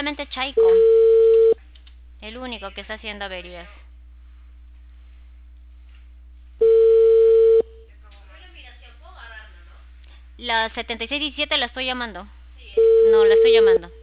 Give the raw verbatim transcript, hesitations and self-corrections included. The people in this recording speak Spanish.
solamente Chaiko. El único que está haciendo averías. La setenta y seis diecisiete la estoy llamando. No, la estoy llamando.